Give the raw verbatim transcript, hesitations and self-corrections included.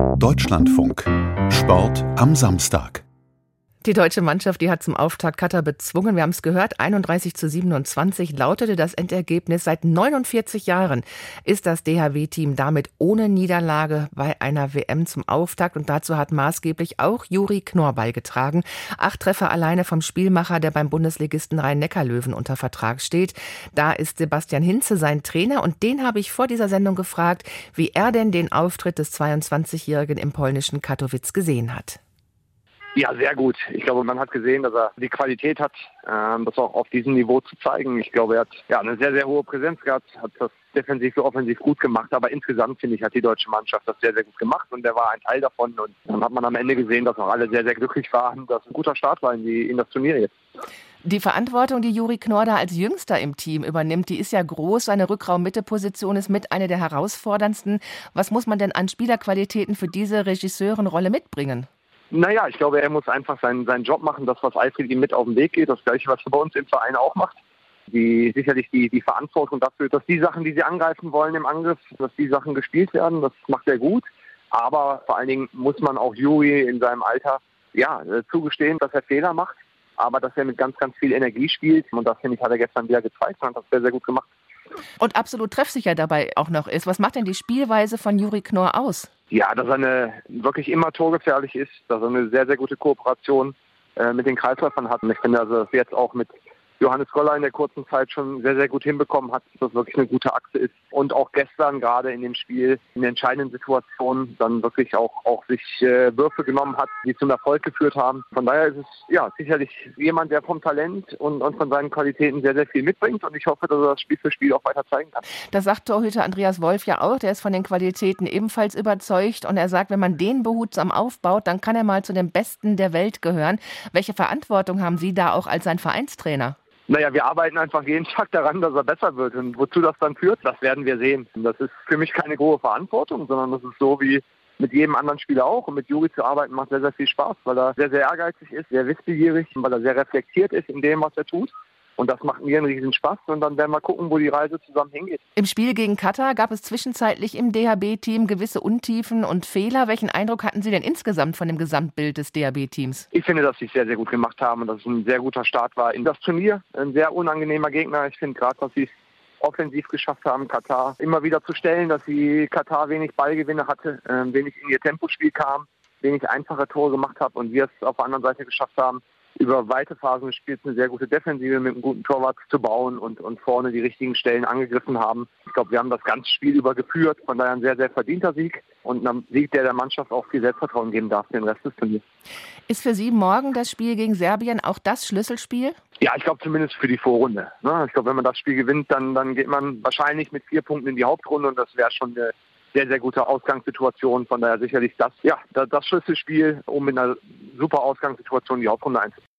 Deutschlandfunk. Sport am Samstag. Die deutsche Mannschaft, die hat zum Auftakt Katar bezwungen. Wir haben es gehört, einunddreißig zu siebenundzwanzig lautete das Endergebnis. Seit neunundvierzig Jahren ist das D H W-Team damit ohne Niederlage bei einer W M zum Auftakt. Und dazu hat maßgeblich auch Juri Knorr beigetragen. Acht Treffer alleine vom Spielmacher, der beim Bundesligisten Rhein-Neckar-Löwen unter Vertrag steht. Da ist Sebastian Hinze sein Trainer. Und den habe ich vor dieser Sendung gefragt, wie er denn den Auftritt des zweiundzwanzigjährigen im polnischen Katowice gesehen hat. Ja, sehr gut. Ich glaube, man hat gesehen, dass er die Qualität hat, ähm, das auch auf diesem Niveau zu zeigen. Ich glaube, er hat ja eine sehr, sehr hohe Präsenz gehabt, hat das defensiv wie offensiv gut gemacht. Aber insgesamt, finde ich, hat die deutsche Mannschaft das sehr, sehr gut gemacht. Und er war ein Teil davon. Und dann hat man am Ende gesehen, dass auch alle sehr, sehr glücklich waren, dass ein guter Start war in, die, in das Turnier jetzt. Die Verantwortung, die Juri Knorr da als Jüngster im Team übernimmt, die ist ja groß. Seine Rückraum-Mitte-Position ist mit einer der herausforderndsten. Was muss man denn an Spielerqualitäten für diese Regisseurenrolle mitbringen? Naja, ich glaube, er muss einfach seinen, seinen Job machen, das, was Alfred ihm mit auf den Weg geht, das Gleiche, was er bei uns im Verein auch macht. Die, sicherlich die, die Verantwortung dafür, dass die Sachen, die sie angreifen wollen im Angriff, dass die Sachen gespielt werden, das macht er gut. Aber vor allen Dingen muss man auch Juri in seinem Alter ja, zugestehen, dass er Fehler macht, aber dass er mit ganz, ganz viel Energie spielt. Und das, finde ich, hat er gestern wieder gezeigt und hat das sehr, sehr gut gemacht. Und absolut treffsicher dabei auch noch ist. Was macht denn die Spielweise von Juri Knorr aus? Ja, dass er eine, wirklich immer torgefährlich ist, dass er eine sehr, sehr gute Kooperation äh, mit den Kreisläufern hat. Und ich finde, also, dass er jetzt auch mit Johannes Goller in der kurzen Zeit schon sehr, sehr gut hinbekommen hat, dass das wirklich eine gute Achse ist. Und auch gestern gerade in dem Spiel, in entscheidenden Situationen, dann wirklich auch, auch sich äh, Würfe genommen hat, die zum Erfolg geführt haben. Von daher ist es ja sicherlich jemand, der vom Talent und, und von seinen Qualitäten sehr, sehr viel mitbringt. Und ich hoffe, dass er das Spiel für Spiel auch weiter zeigen kann. Das sagt Torhüter Andreas Wolf ja auch. Der ist von den Qualitäten ebenfalls überzeugt. Und er sagt, wenn man den behutsam aufbaut, dann kann er mal zu den Besten der Welt gehören. Welche Verantwortung haben Sie da auch als sein Vereinstrainer? Naja, wir arbeiten einfach jeden Tag daran, dass er besser wird. Und wozu das dann führt, das werden wir sehen. Und das ist für mich keine große Verantwortung, sondern das ist so wie mit jedem anderen Spieler auch. Und mit Juri zu arbeiten macht sehr, sehr viel Spaß, weil er sehr, sehr ehrgeizig ist, sehr wissbegierig, weil er sehr reflektiert ist in dem, was er tut. Und das macht mir einen riesen Spaß. Und dann werden wir gucken, wo die Reise zusammen hingeht. Im Spiel gegen Katar gab es zwischenzeitlich im D H B-Team gewisse Untiefen und Fehler. Welchen Eindruck hatten Sie denn insgesamt von dem Gesamtbild des D H B-Teams? Ich finde, dass sie es sehr, sehr gut gemacht haben und dass es ein sehr guter Start war in das Turnier. Ein sehr unangenehmer Gegner. Ich finde gerade, dass sie es offensiv geschafft haben, Katar immer wieder zu stellen, dass sie Katar wenig Ballgewinne hatte, äh, wenig in ihr Tempospiel kam, wenig einfache Tore gemacht hat und wir es auf der anderen Seite geschafft haben, über weite Phasen des Spiels eine sehr gute Defensive mit einem guten Torwart zu bauen und, und vorne die richtigen Stellen angegriffen haben. Ich glaube, wir haben das ganze Spiel über geführt, von daher ein sehr, sehr verdienter Sieg und ein Sieg, der der Mannschaft auch viel Selbstvertrauen geben darf für den Rest des Turniers. Ist für Sie morgen das Spiel gegen Serbien auch das Schlüsselspiel? Ja, ich glaube zumindest für die Vorrunde. Ne? Ich glaube, wenn man das Spiel gewinnt, dann, dann geht man wahrscheinlich mit vier Punkten in die Hauptrunde und das wäre schon eine sehr, sehr gute Ausgangssituation. Von daher sicherlich das, ja, das Schlüsselspiel, um mit einer super Ausgangssituation in die Hauptrunde einzuziehen.